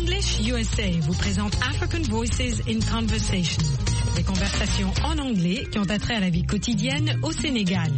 English USA vous présente African Voices in Conversation. Des conversations en anglais qui ont attrait à la vie quotidienne au Sénégal.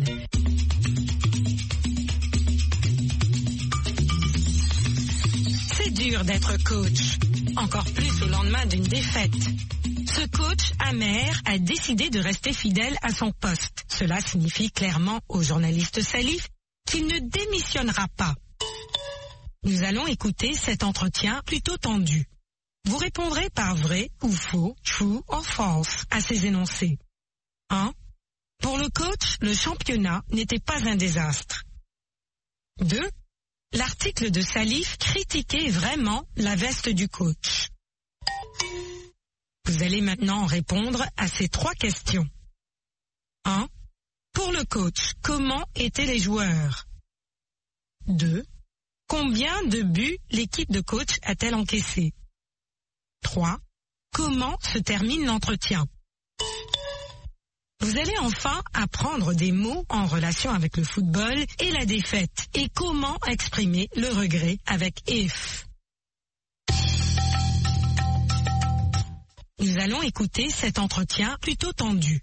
C'est dur d'être coach, encore plus au lendemain d'une défaite. Ce coach amer a décidé de rester fidèle à son poste. Cela signifie clairement au journaliste Salif qu'il ne démissionnera pas. Nous allons écouter cet entretien plutôt tendu. Vous répondrez par vrai ou faux, true or false, à ces énoncés. 1. Pour le coach, le championnat n'était pas un désastre. 2. L'article de Salif critiquait vraiment la veste du coach. Vous allez maintenant répondre à ces 3 questions. 1. Pour le coach, comment étaient les joueurs? 2. Combien de buts l'équipe de coach a-t-elle encaissé? 3. Comment se termine l'entretien? Vous allez enfin apprendre des mots en relation avec le football et la défaite et comment exprimer le regret avec if. Nous allons écouter cet entretien plutôt tendu.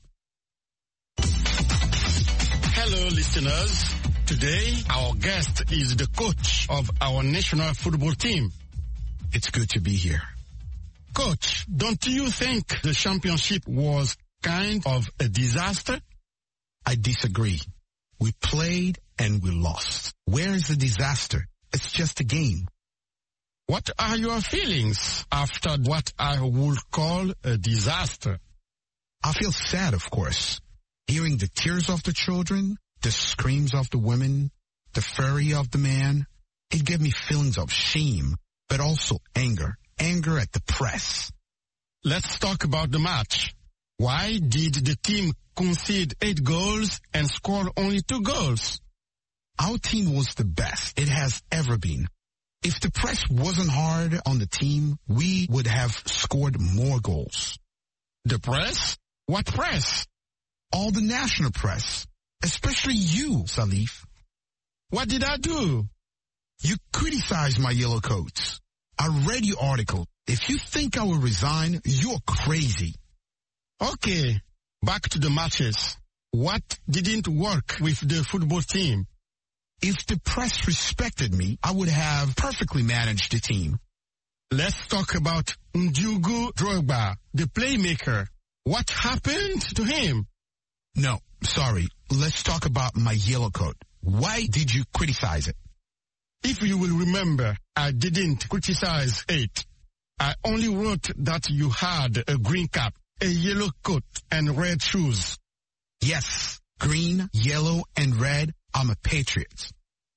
Hello, listeners. Today, our guest is the coach of our national football team. It's good to be here. Coach, don't you think the championship was kind of a disaster? I disagree. We played and we lost. Where is the disaster? It's just a game. What are your feelings after what I would call a disaster? I feel sad, of course. Hearing the tears of the children, the screams of the women, the fury of the man, it gave me feelings of shame, but also anger. Anger at the press. Let's talk about the match. Why did the team concede 8 goals and score only 2 goals? Our team was the best it has ever been. If the press wasn't hard on the team, we would have scored more goals. The press? What press? All the national press. Especially you, Salif. What did I do? You criticized my yellow coats. I read your article. If you think I will resign, you're crazy. Okay, back to the matches. What didn't work with the football team? If the press respected me, I would have perfectly managed the team. Let's talk about Ndiogu Drogba, the playmaker. What happened to him? No, sorry. Let's talk about my yellow coat. Why did you criticize it? If you will remember, I didn't criticize it. I only wrote that you had a green cap, a yellow coat, and red shoes. Yes, green, yellow, and red. I'm a patriot.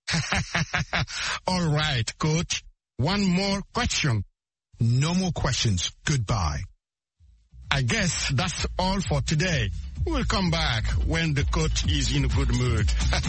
All right, coach. One more question. No more questions. Goodbye. I guess that's all for today. We'll come back when the coach is in a good mood.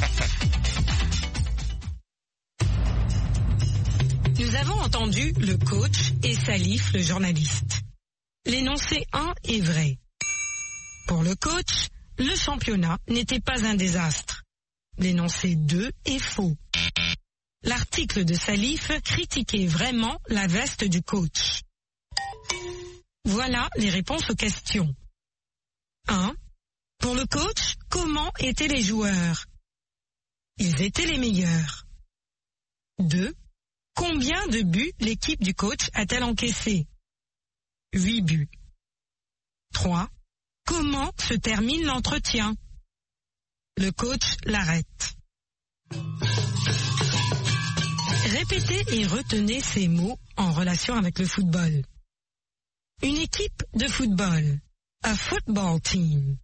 Nous avons entendu le coach et Salif, le journaliste. L'énoncé 1 est vrai. Pour le coach, le championnat n'était pas un désastre. L'énoncé 2 est faux. L'article de Salif critiquait vraiment la veste du coach. Voilà les réponses aux questions. 1. Pour le coach, comment étaient les joueurs? Ils étaient les meilleurs. 2. Combien de buts l'équipe du coach a-t-elle encaissé? 8 buts. 3. Comment se termine l'entretien? Le coach l'arrête. Répétez et retenez ces mots en relation avec le football. Une équipe de football. A football team.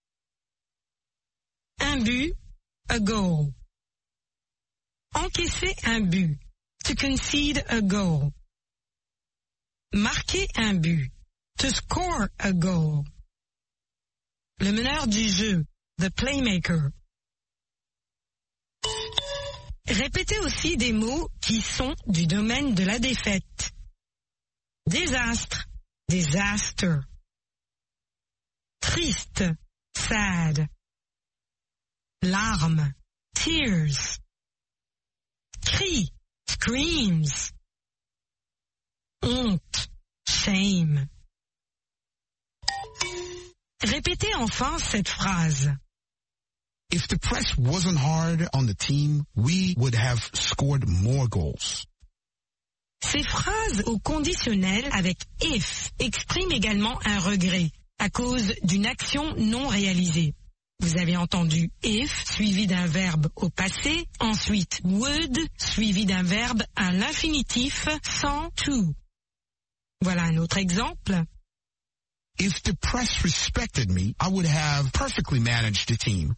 Un but. A goal. Encaisser un but. To concede a goal. Marquer un but. To score a goal. Le meneur du jeu. The playmaker. Répétez aussi des mots qui sont du domaine de la défaite. Désastre. Disaster. Triste. Sad. Larmes. Tears. Cri. Screams. honte, shame. Répétez enfin cette phrase. If the press wasn't hard on the team, we would have scored more goals. Ces phrases au conditionnel avec if expriment également un regret à cause d'une action non réalisée. Vous avez entendu if suivi d'un verbe au passé, ensuite would suivi d'un verbe à l'infinitif sans to. Voilà un autre exemple. If the press respected me, I would have perfectly managed the team.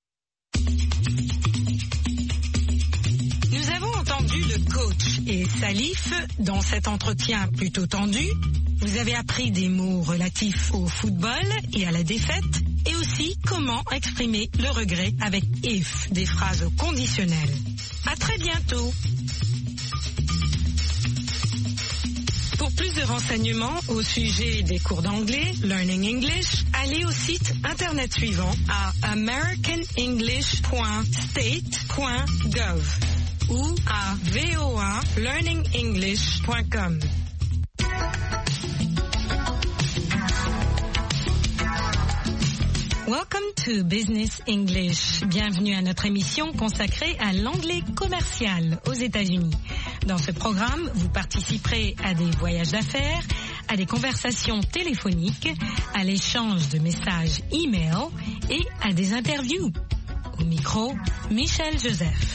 Nous avons entendu le coach et Salif dans cet entretien plutôt tendu. Vous avez appris des mots relatifs au football et à la défaite et aussi comment exprimer le regret avec if, des phrases conditionnelles. À très bientôt. Pour plus de renseignements au sujet des cours d'anglais, Learning English, allez au site internet suivant à americanenglish.state.gov ou à voalearningenglish.com. Welcome to Business English. Bienvenue à notre émission consacrée à l'anglais commercial aux États-Unis. Dans ce programme, vous participerez à des voyages d'affaires, à des conversations téléphoniques, à l'échange de messages e-mail et à des interviews. Au micro, Michel Joseph.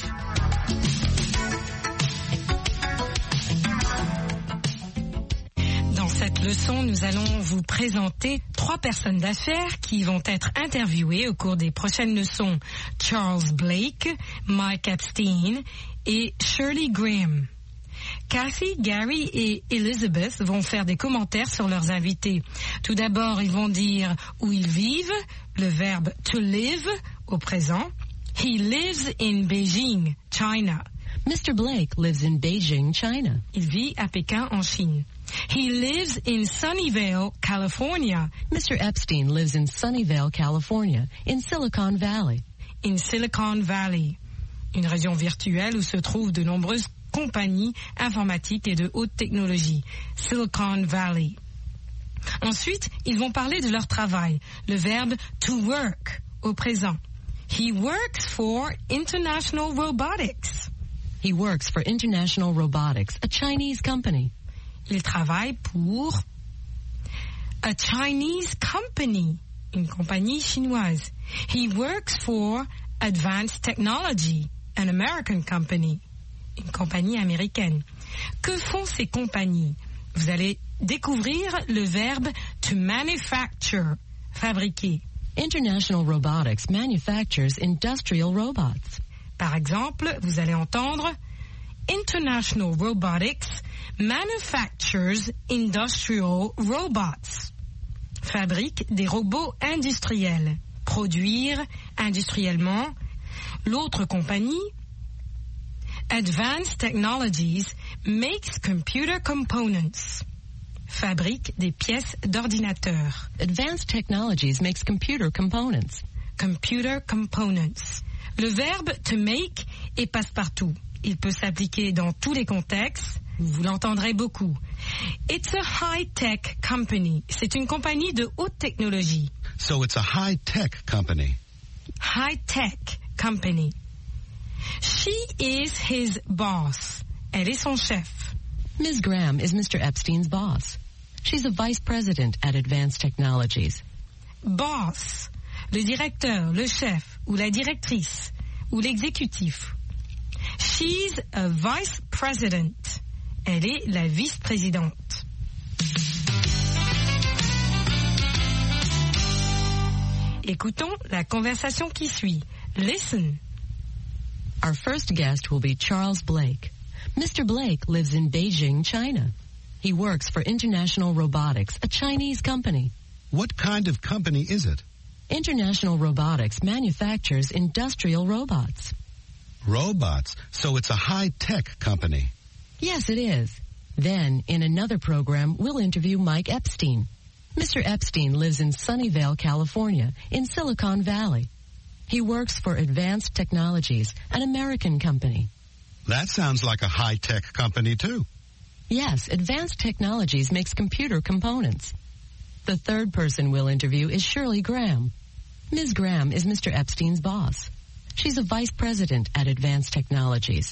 Dans cette leçon, nous allons vous présenter 3 personnes d'affaires qui vont être interviewées au cours des prochaines leçons. Charles Blake, Mike Epstein et Shirley Graham. Kathy, Gary et Elizabeth vont faire des commentaires sur leurs invités. Tout d'abord, ils vont dire où ils vivent, le verbe to live au présent. He lives in Beijing, China. Mr. Blake lives in Beijing, China. Il vit à Pékin, en Chine. He lives in Sunnyvale, California. Mr. Epstein lives in Sunnyvale, California, in Silicon Valley. In Silicon Valley, une région virtuelle où se trouvent de nombreuses compagnies informatiques et de haute technologie. Silicon Valley. Ensuite, ils vont parler de leur travail, le verbe to work au présent. He works for International Robotics. He works for International Robotics, a Chinese company. Il travaille pour a Chinese company, une compagnie chinoise. He works for Advanced Technology, an American company, une compagnie américaine. Que font ces compagnies? Vous allez découvrir le verbe to manufacture, fabriquer. International Robotics manufactures industrial robots. Par exemple, vous allez entendre International Robotics manufactures industrial robots. Fabrique des robots industriels. Produire industriellement. L'autre compagnie, Advanced Technologies, makes computer components. Fabrique des pièces d'ordinateur. Advanced Technologies makes computer components. Computer components. Le verbe to make est passe-partout. Il peut s'appliquer dans tous les contextes. Vous l'entendrez beaucoup. It's a high-tech company. C'est une compagnie de haute technologie. So it's a high-tech company. High-tech company. She is his boss. Elle est son chef. Ms. Graham is Mr. Epstein's boss. She's a vice president at Advanced Technologies. Boss, le directeur, le chef, ou la directrice, ou l'exécutif. She's a vice president. Elle est la vice-présidente. Écoutons la conversation qui suit. Listen. Our first guest will be Charles Blake. Mr. Blake lives in Beijing, China. He works for International Robotics, a Chinese company. What kind of company is it? International Robotics manufactures industrial robots. Robots. So it's a high-tech company. Yes, it is. Then, in another program, we'll interview Mike Epstein. Mr. Epstein lives in Sunnyvale, California, in Silicon Valley. He works for Advanced Technologies, an American company. That sounds like a high-tech company, too. Yes, Advanced Technologies makes computer components. The third person we'll interview is Shirley Graham. Ms. Graham is Mr. Epstein's boss. She's a vice president at Advanced Technologies.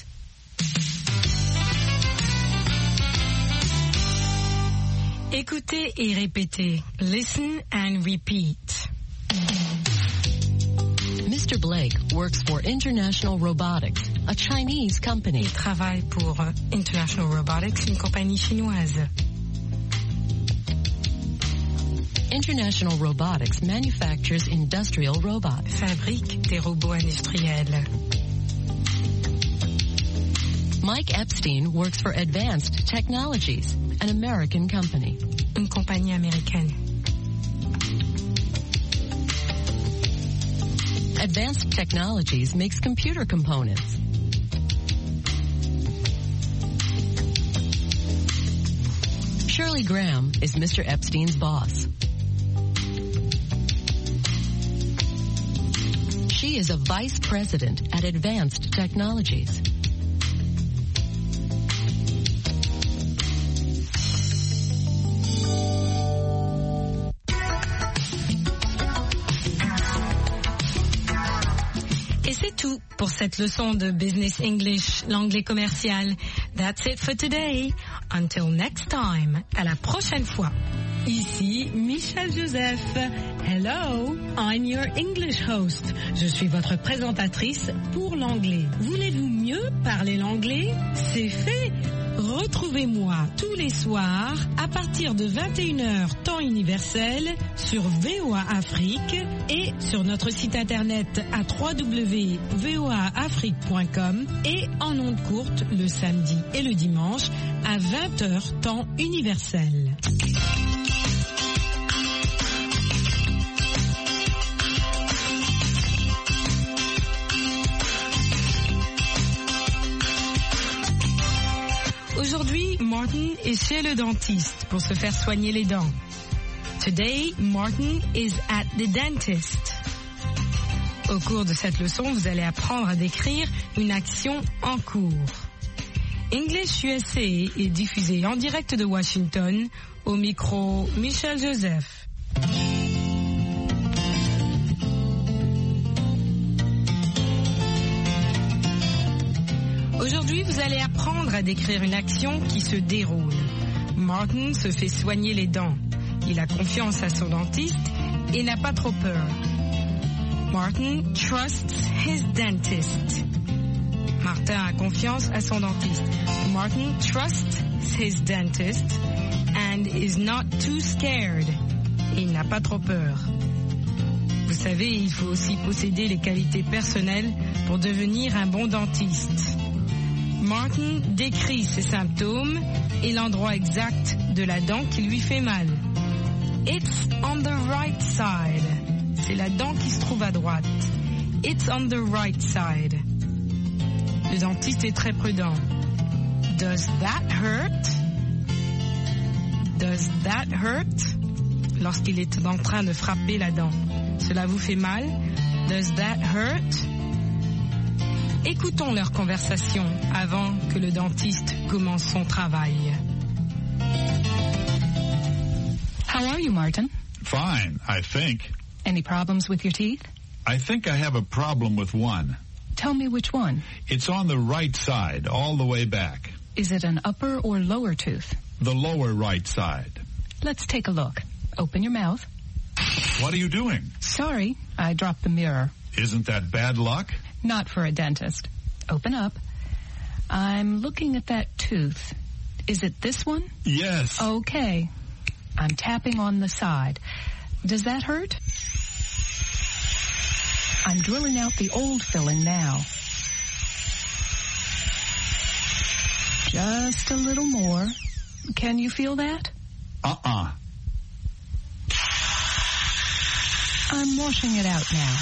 Écoutez et répétez. Listen and repeat. Mr. Blake works for International Robotics, a Chinese company. Il travaille pour International Robotics, une compagnie chinoise. International Robotics manufactures industrial robots. Fabrique des robots industriels. Mike Epstein works for Advanced Technologies, an American company. Une compagnie américaine. Advanced Technologies makes computer components. Shirley Graham is Mr. Epstein's boss. She is a vice president at Advanced Technologies. Et c'est tout pour cette leçon de Business English, l'anglais commercial. That's it for today. Until next time. À la prochaine fois. Ici Michel Joseph. Hello, I'm your English host. Je suis votre présentatrice pour l'anglais. Voulez-vous mieux parler l'anglais? C'est fait. Retrouvez-moi tous les soirs à partir de 21h temps universel sur VOA Afrique et sur notre site internet à www.voaafrique.com et en ondes courtes le samedi et le dimanche à 20h temps universel. Aujourd'hui, Martin est chez le dentiste pour se faire soigner les dents. Today, Martin is at the dentist. Au cours de cette leçon, vous allez apprendre à décrire une action en cours. English USA est diffusé en direct de Washington, au micro Michel Joseph. Aujourd'hui, vous allez apprendre à décrire une action qui se déroule. Martin se fait soigner les dents. Il a confiance à son dentiste et n'a pas trop peur. Martin trusts his dentist. Martin a confiance à son dentiste. Martin trusts his dentist and is not too scared. Il n'a pas trop peur. Vous savez, il faut aussi posséder les qualités personnelles pour devenir un bon dentiste. Martin décrit ses symptômes et l'endroit exact de la dent qui lui fait mal. It's on the right side. C'est la dent qui se trouve à droite. It's on the right side. Le dentiste est très prudent. Does that hurt? Does that hurt? Lorsqu'il est en train de frapper la dent. Cela vous fait mal? Does that hurt? Écoutons leur conversation avant que le dentiste commence son travail. How are you, Martin? Fine, I think. Any problems with your teeth? I think I have a problem with one. Tell me which one. It's on the right side, all the way back. Is it an upper or lower tooth? The lower right side. Let's take a look. Open your mouth. What are you doing? Sorry, I dropped the mirror. Isn't that bad luck? Not for a dentist. Open up. I'm looking at that tooth. Is it this one? Yes. Okay. I'm tapping on the side. Does that hurt? I'm drilling out the old filling now. Just a little more. Can you feel that? Uh-uh. I'm washing it out now.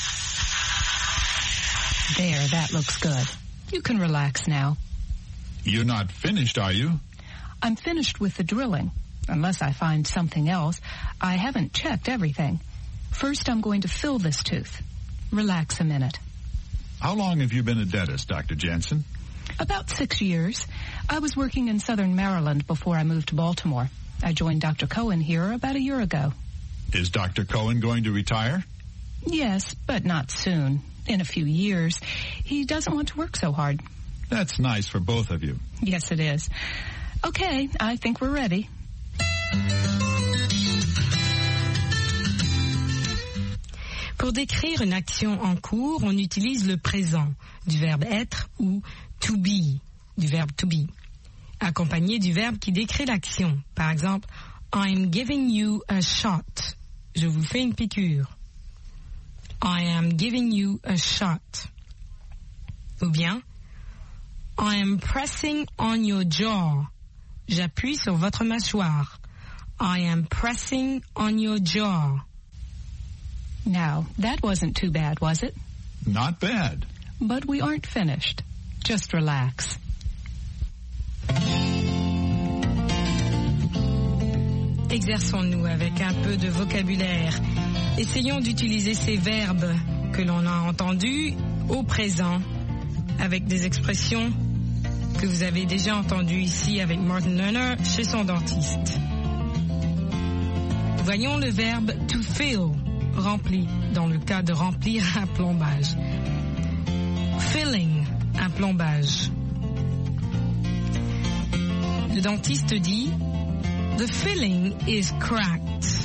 There, that looks good. You can relax now. You're not finished, are you? I'm finished with the drilling. Unless I find something else. I haven't checked everything. First, I'm going to fill this tooth. Relax a minute. How long have you been a dentist, Dr. Jensen? About 6 years. I was working in southern Maryland before I moved to Baltimore. I joined Dr. Cohen here about a year ago. Is Dr. Cohen going to retire? Yes, but not soon. In a few years. He doesn't want to work so hard. That's nice for both of you. Yes, it is. Okay, I think we're ready. Pour décrire une action en cours, on utilise le présent du verbe être ou to be du verbe to be, accompagné du verbe qui décrit l'action. Par exemple, I'm giving you a shot. Je vous fais une piqûre. I am giving you a shot. Ou bien, I am pressing on your jaw. J'appuie sur votre mâchoire. I am pressing on your jaw. Now, that wasn't too bad, was it? Not bad. But we aren't finished. Just relax. Exerçons-nous avec un peu de vocabulaire. Essayons d'utiliser ces verbes que l'on a entendus au présent avec des expressions que vous avez déjà entendues ici avec Martin Lerner chez son dentiste. Voyons le verbe to fill, rempli, dans le cas de remplir un plombage. Filling, un plombage. Le dentiste dit The filling is cracked.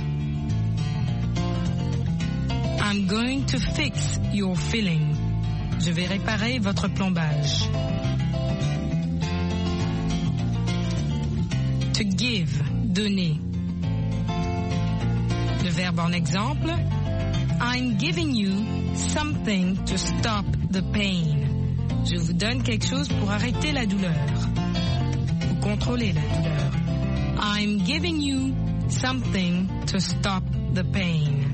I'm going to fix your filling. Je vais réparer votre plombage. To give, donner. Le verbe en exemple, I'm giving you something to stop the pain. Je vous donne quelque chose pour arrêter la douleur. Ou contrôler la douleur. I'm giving you something to stop the pain.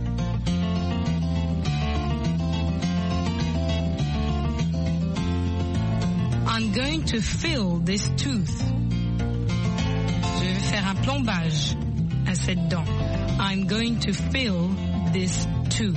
I'm going to fill this tooth. Je vais faire un plombage à cette dent. I'm going to fill this tooth.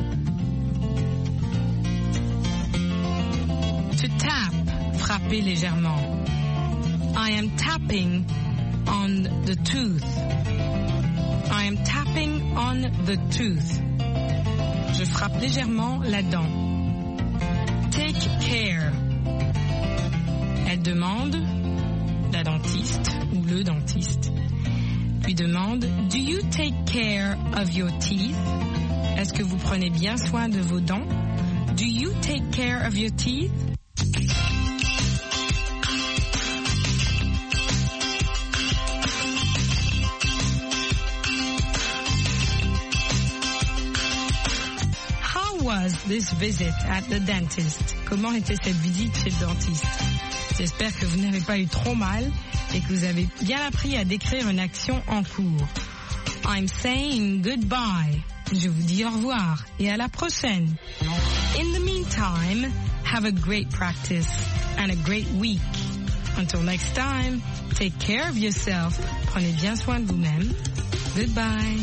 To tap, frapper légèrement. I am tapping on the tooth. I am tapping on the tooth. Je frappe légèrement la dent. Take care. Elle demande, la dentiste ou le dentiste, lui demande, Do you take care of your teeth? Est-ce que vous prenez bien soin de vos dents? Do you take care of your teeth? How was this visit at the dentist? Comment était cette visite chez le dentiste? J'espère que vous n'avez pas eu trop mal et que vous avez bien appris à décrire une action en cours. I'm saying goodbye. Je vous dis au revoir et à la prochaine. In the meantime, have a great practice and a great week. Until next time, take care of yourself. Prenez bien soin de vous-même. Goodbye.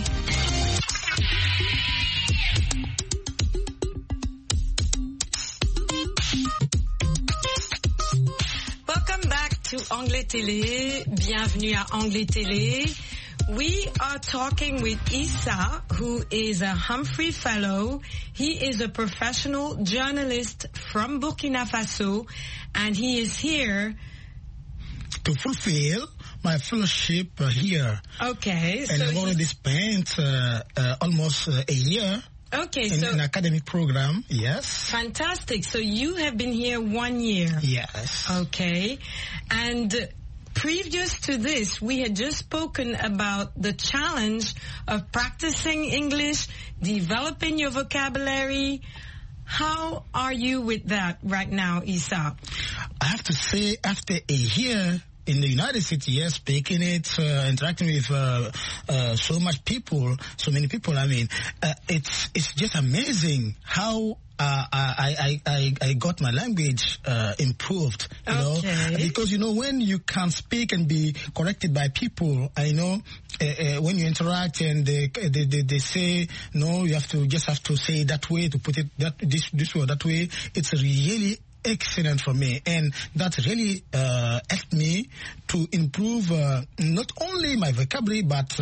Anglais Télé, bienvenue à Anglais Télé. We are talking with Issa, who is a Humphrey Fellow. He is a professional journalist from Burkina Faso, and he is here to fulfill my fellowship here. Okay. And I've already spent almost a year. Okay, in an academic program, yes. Fantastic. So you have been here 1 year. Yes. Okay. And previous to this, we had just spoken about the challenge of practicing English, developing your vocabulary. How are you with that right now, Issa? I have to say, after a year in the United States, yes, speaking it, interacting with so many people. I mean, it's just amazing how I got my language improved. You know, because when you can speak and be corrected by people, I know when you interact and they say no, you have to say it that way, to put it this way or that way. It's really excellent for me, and that really helped me to improve not only my vocabulary, but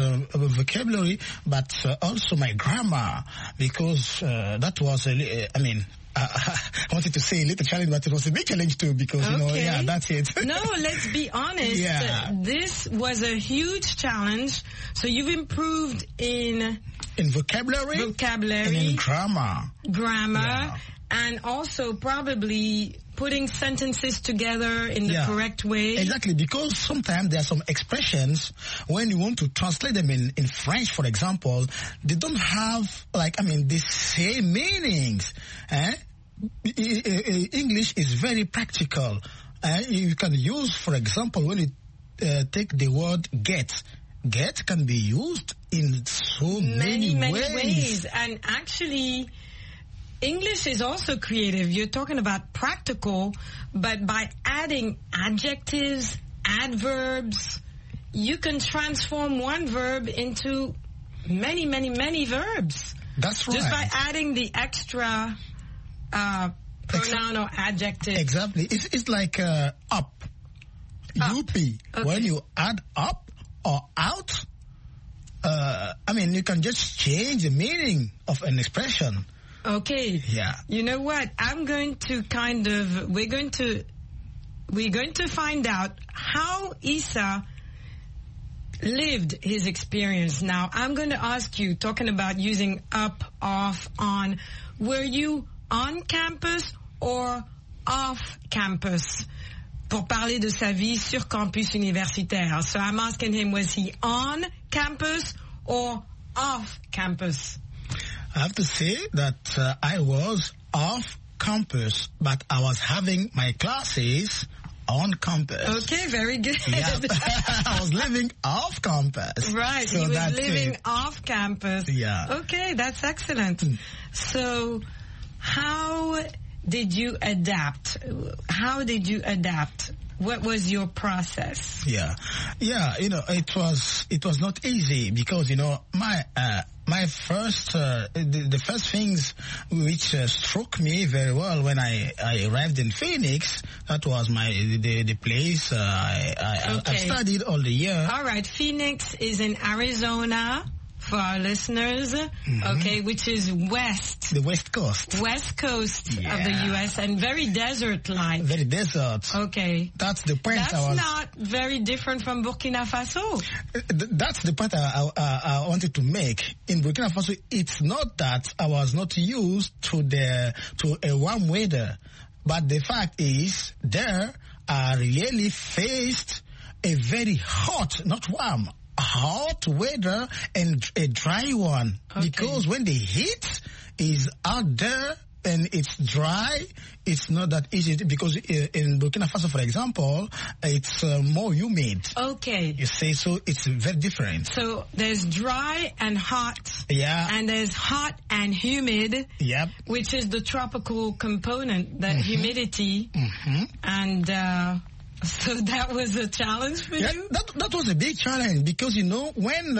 also my grammar, because that was I wanted to say a little challenge, but it was a big challenge too, because, that's it. No, let's be honest. Yeah. This was a huge challenge. So you've improved in vocabulary, and in grammar. Yeah. And also probably putting sentences together in the correct way. Exactly, because sometimes there are some expressions, when you want to translate them in French, for example, they don't have, the same meanings. English is very practical. You can use, for example, when you take the word get. Get can be used in so many ways. And actually, English is also creative. You're talking about practical, but by adding adjectives, adverbs, you can transform one verb into many, many, many verbs. That's right. Just by adding the extra pronoun or adjective. Exactly. It's like up. UP. Okay. When you add up or out, you can just change the meaning of an expression. Okay. Yeah. You know what? we're going to find out how Issa lived his experience. Now, I'm going to ask you, talking about using up, off, on, were you on campus or off campus? Pour parler de sa vie sur campus universitaire. So I'm asking him, was he on campus or off campus? I have to say that I was off campus, but I was having my classes on campus. Okay, very good. Yeah. I was living off campus. Right, so he was living off campus. Yeah. Okay, that's excellent. So how did you adapt? What was your process? Yeah, it was not easy, because my first the first things which struck me very well when I arrived in Phoenix, that was the place I studied all the year. All right, Phoenix is in Arizona. For our listeners, okay, which is the West Coast. West Coast of the U.S. and very desert-like. Very desert. Okay. That's the point. That's not very different from Burkina Faso. That's the point I wanted to make. In Burkina Faso, it's not that I was not used to a warm weather, but the fact is there I really faced a very hot, not warm, hot weather and a dry one. Okay. Because when the heat is out there and it's dry, it's not that easy, because in Burkina Faso, for example, it's more humid. Okay. You say, so it's very different. So there's dry and hot. Yeah. And there's hot and humid. Yep. Which is the tropical component, the humidity. Mm-hmm. And so that was a challenge for you? That was a big challenge, because when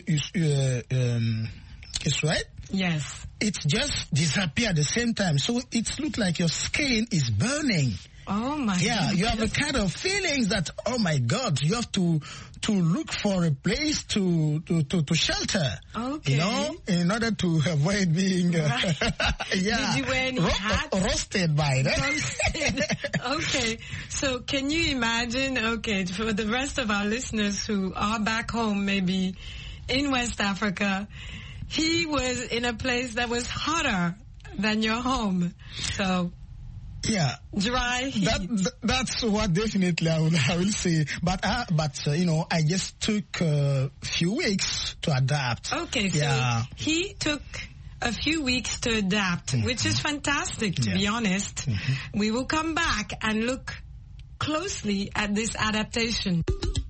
you sweat, yes, it just disappears at the same time. So it looks like your skin is burning. Oh my God. Yeah, you have a kind of feelings that, oh my God, you have to look for a place to shelter. Okay. In order to avoid being right. Did you wear any hats? Roasted by that. Roasted. Okay. So can you imagine, for the rest of our listeners who are back home, maybe in West Africa, he was in a place that was hotter than your home. So yeah, dry heat. That's what definitely I will say. But I just took a few weeks to adapt. Okay, so he took a few weeks to adapt, which is fantastic, to be honest. Mm-hmm. We will come back and look closely at this adaptation.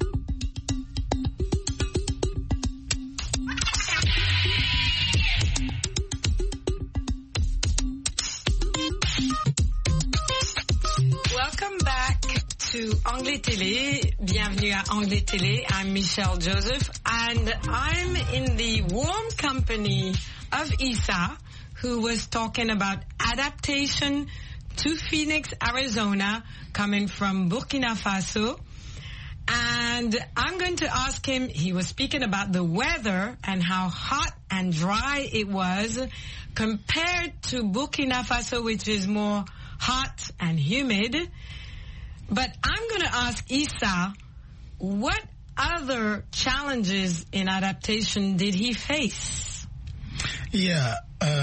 Welcome back to Anglais Télé. Bienvenue à Anglais Télé. I'm Michelle Joseph, and I'm in the warm company of Issa, who was talking about adaptation to Phoenix, Arizona, coming from Burkina Faso. And I'm going to ask him, he was speaking about the weather and how hot and dry it was compared to Burkina Faso, which is more hot and humid. But I'm going to ask Issa, what other challenges in adaptation did he face? Yeah,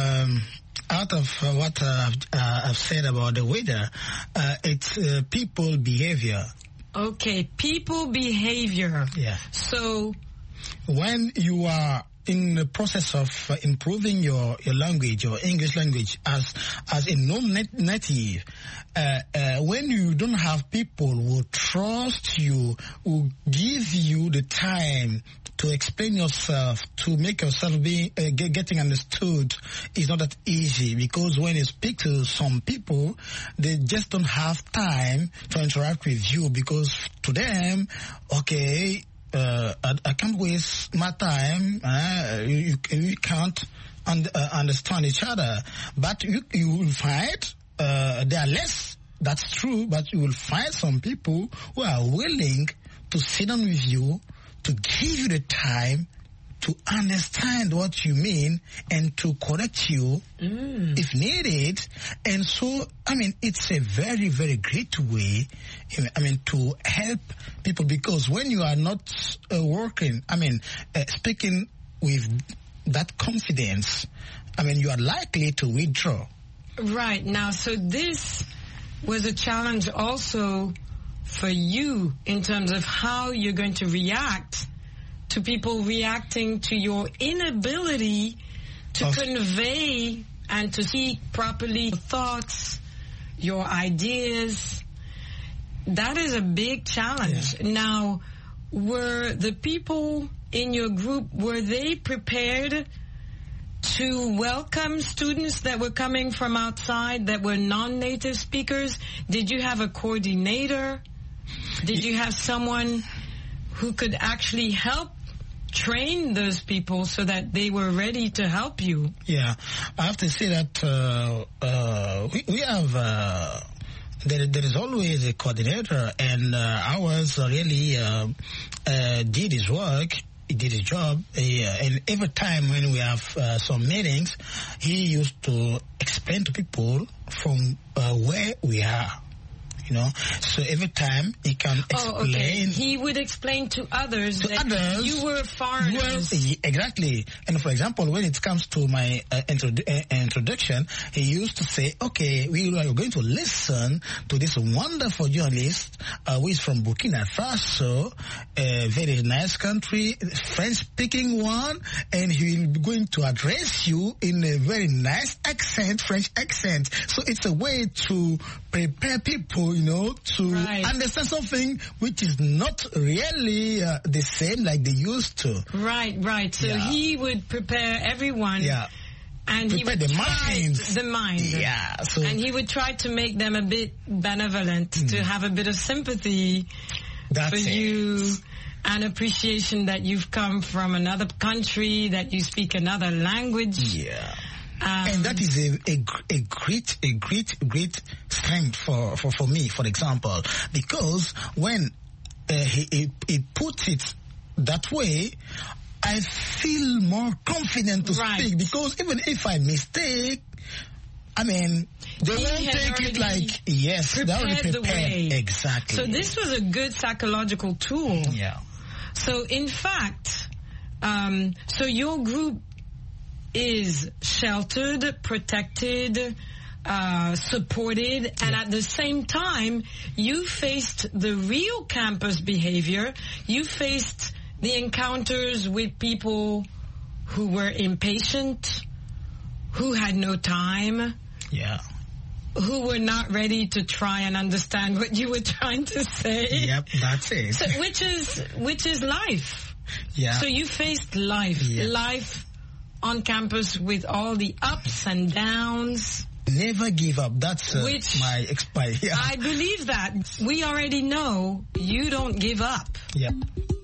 out of what I've said about the weather, it's people behavior. Okay, people behavior. Yeah. So when you are in the process of improving your language, your English language, as a non-native, when you don't have people who trust you, who give you the time to explain yourself, to make yourself getting understood, is not that easy, because when you speak to some people, they just don't have time to interact with you, because to them, okay, I can't waste my time. You can't understand each other. But you will find there are less. That's true. But you will find some people who are willing to sit down with you, to give you the time to understand what you mean and to correct you if needed. And so, I mean, it's a very, very great way, I mean, to help people, because when you are not working, I mean, speaking with that confidence, I mean, you are likely to withdraw. Right. Now, so this was a challenge also for you in terms of how you're going to react to people reacting to your inability to convey and to speak properly your thoughts, your ideas. That is a big challenge. Yeah. Now, were the people in your group, were they prepared to welcome students that were coming from outside that were non-native speakers? Did you have a coordinator? Did you have someone who could actually help train those people so that they were ready to help you? Yeah, I have to say that we have there is always a coordinator, and ours really did his work. He did his job, and every time when we have some meetings, he used to explain to people from where we are. You know, so every time he can explain. Oh, okay. He would explain to others that you were foreigners. Exactly. And for example, when it comes to my introduction, he used to say, okay, we are going to listen to this wonderful journalist who is from Burkina Faso, a very nice country, French-speaking one, and he will be going to address you in a very nice accent, French accent. So it's a way to prepare people, you know, to understand something which is not really the same like they used to. Right. So he would prepare everyone. Yeah. And prepare he would the mind. Yeah. So, and he would try to make them a bit benevolent, to have a bit of sympathy for you, and appreciation that you've come from another country, that you speak another language. Yeah. And that is a great strength for me, for example, because when he puts it that way, I feel more confident to speak, because even if I mistake, I mean, they won't take it like, yes, they already prepared the way. Exactly. So this was a good psychological tool. Yeah. So in fact, so your group is sheltered, protected, supported, and at the same time, you faced the real campus behavior. You faced the encounters with people who were impatient, who had no time, who were not ready to try and understand what you were trying to say. Yep, that's it. So, which is life. Yeah. So you faced life. Yeah. Life on campus with all the ups and downs. Never give up. That's my I believe that. We already know you don't give up. Yep.